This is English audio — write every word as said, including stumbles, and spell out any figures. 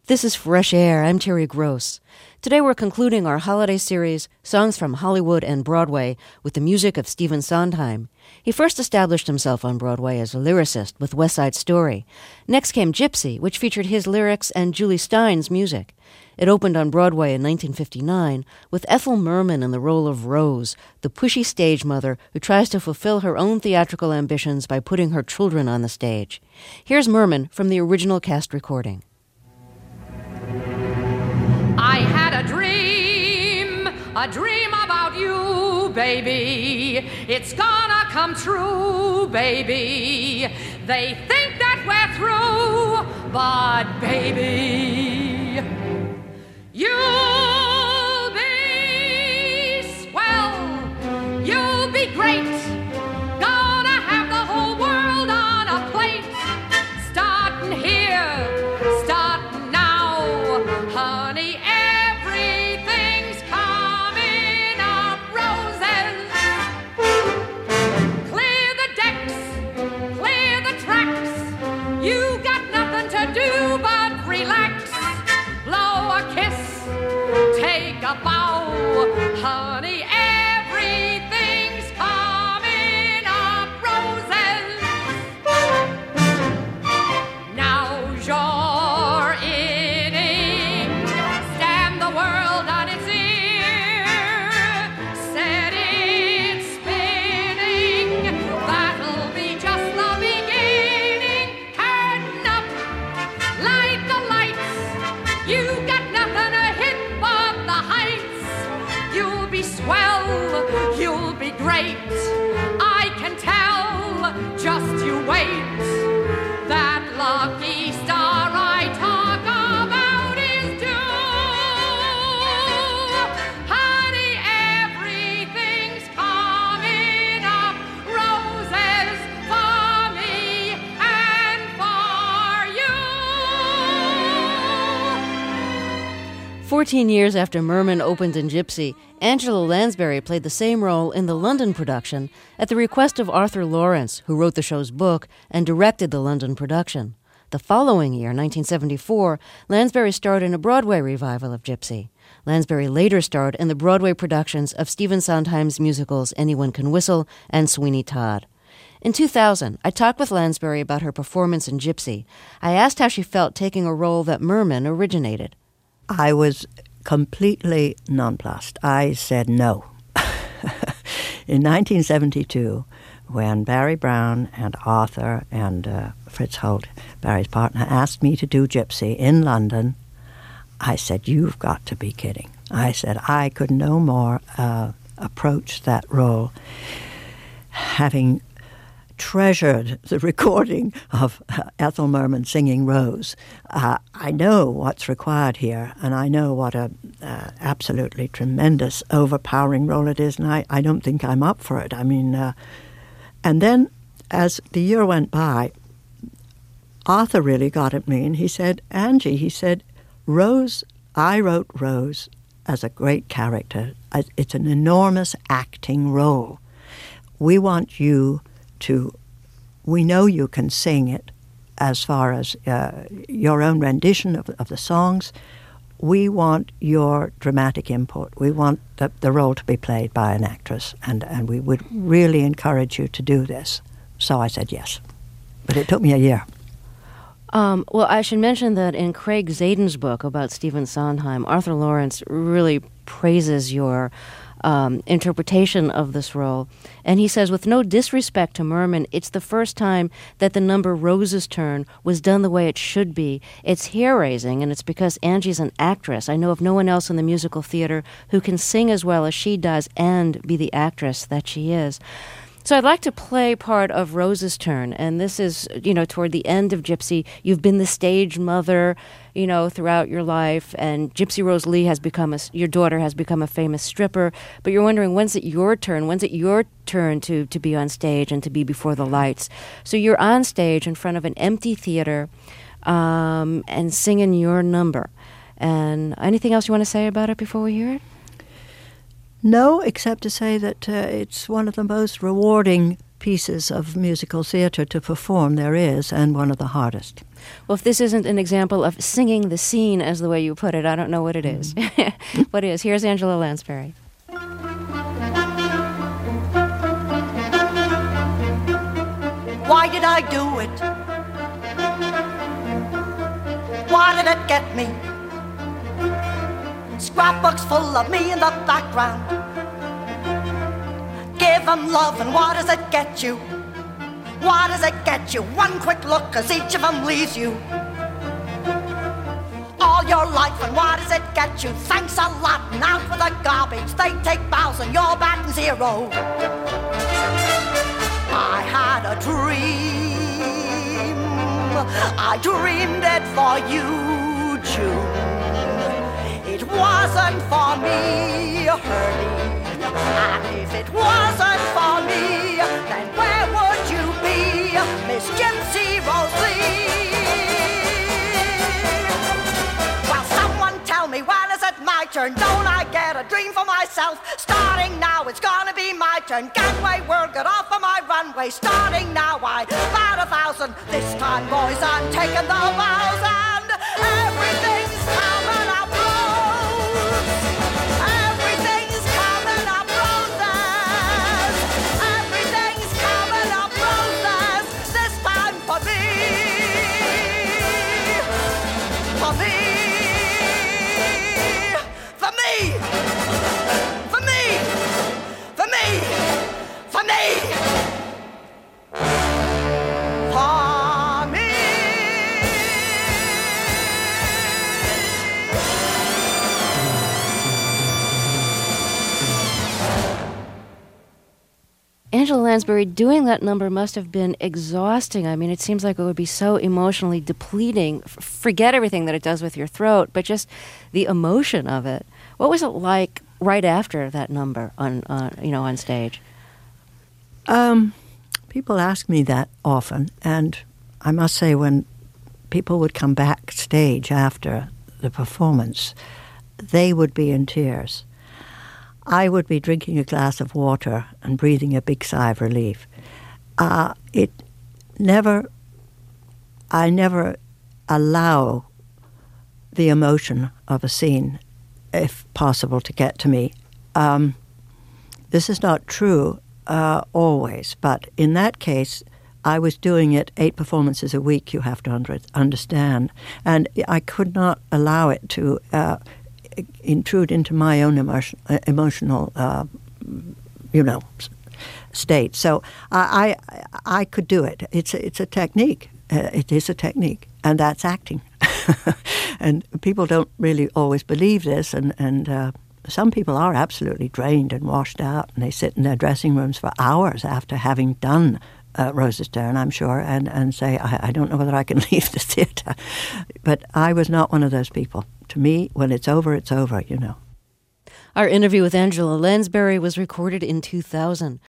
This is Fresh Air. I'm Terry Gross. Today we're concluding our holiday series, Songs from Hollywood and Broadway, with the music of Stephen Sondheim. He first established himself on Broadway as a lyricist with West Side Story. Next came Gypsy, which featured his lyrics and Julie Stein's music. It opened on Broadway in nineteen fifty-nine with Ethel Merman in the role of Rose, the pushy stage mother who tries to fulfill her own theatrical ambitions by putting her children on the stage. Here's Merman from the original cast recording. I had a dream, a dream about you, baby. It's gonna come true, baby. They think that we're through, but baby, you'll be swell, you'll be great. Gonna have the whole world on a plate. Starting here, starting now, honey. A bow, honey, everything's coming up roses. Now's your inning, stand the world on its ear, set it spinning, that'll be just the beginning. Turn up, light the lights, you got nothing to hit but the heights. You'll be swell, you'll be great, I can tell, just you wait. That lucky star I talk about is due. Honey, everything's coming up roses for me and for you. Fourteen years after Merman opened in Gypsy, Angela Lansbury played the same role in the London production at the request of Arthur Lawrence, who wrote the show's book and directed the London production. The following year, nineteen seventy-four, Lansbury starred in a Broadway revival of Gypsy. Lansbury later starred in the Broadway productions of Stephen Sondheim's musicals Anyone Can Whistle and Sweeney Todd. In two thousand, I talked with Lansbury about her performance in Gypsy. I asked how she felt taking a role that Merman originated. I was completely nonplussed. I said no. In nineteen seventy-two, when Barry Brown and Arthur and uh, Fritz Holt, Barry's partner, asked me to do Gypsy in London, I said, you've got to be kidding. I said I could no more uh, approach that role having treasured the recording of uh, Ethel Merman singing Rose. Uh, I know what's required here, and I know what a uh, absolutely tremendous, overpowering role it is, and I, I don't think I'm up for it. I mean, uh, and then as the year went by, Arthur really got at me, and he said, Angie, he said, Rose, I wrote Rose as a great character. It's an enormous acting role. We want you to, we know you can sing it as far as uh, your own rendition of, of the songs. We want your dramatic input. We want the, the role to be played by an actress, and, and we would really encourage you to do this. So I said yes. But it took me a year. Um, well, I should mention that in Craig Zadan's book about Stephen Sondheim, Arthur Lawrence really praises your Um, interpretation of this role. And he says, with no disrespect to Merman, it's the first time that the number Rose's Turn was done the way it should be. It's hair-raising, and it's because Angie's an actress. I know of no one else in the musical theater who can sing as well as she does and be the actress that she is. So I'd like to play part of Rose's Turn, and this is, you know, toward the end of Gypsy. You've been the stage mother, you know, throughout your life, and Gypsy Rose Lee has become a, your daughter has become a famous stripper, but you're wondering, when's it your turn? When's it your turn to, to be on stage and to be before the lights? So you're on stage in front of an empty theater um, and singing your number. And anything else you want to say about it before we hear it? No, except to say that uh, it's one of the most rewarding pieces of musical theatre to perform there is, and one of the hardest. Well, if this isn't an example of singing the scene, as the way you put it, I don't know what it is. Mm-hmm. What is? Here's Angela Lansbury. Why did I do it? Why did it get me? Scrapbooks full of me in the background. Give them love, and what does it get you? What does it get you? One quick look, cause each of them leaves you all your life, and what does it get you? Thanks a lot, and out with the garbage. They take bows and you're batting zero. I had a dream, I dreamed it for you, June. It wasn't for me, Hurley. And if it wasn't for me, then where would you be, Miss Gypsy Rose Lee? Well, someone tell me, when is it my turn? Don't I get a dream for myself? Starting now, it's gonna be my turn. Gangway world, get off of my runway. Starting now, I bat a thousand. This time, boys, I'm taking the vows, and everything's coming up rose. Everything's coming up roses. Everything's coming up roses. This time for me, for me, for me, for me, for me, for me, for me. Angela Lansbury, doing that number must have been exhausting. I mean, it seems like it would be so emotionally depleting. F- forget everything that it does with your throat, but just the emotion of it. What was it like right after that number on, uh, you know, on stage? Um, people ask me that often, and I must say when people would come backstage after the performance, they would be in tears. I would be drinking a glass of water and breathing a big sigh of relief. Uh, it never, I never allow the emotion of a scene, if possible, to get to me. Um, this is not true uh, always, but in that case, I was doing it eight performances a week, you have to under, understand, and I could not allow it to uh, intrude into my own emotion, uh, emotional, uh, you know, state. So I, I, I could do it. It's a, it's a technique. Uh, it is a technique, and that's acting. And people don't really always believe this, and and uh, some people are absolutely drained and washed out, and they sit in their dressing rooms for hours after having done uh, Rosa's Turn, I'm sure, and, and say, I, I don't know whether I can leave the theatre. But I was not one of those people. To me, when it's over, it's over, you know. Our interview with Angela Lansbury was recorded in two thousand.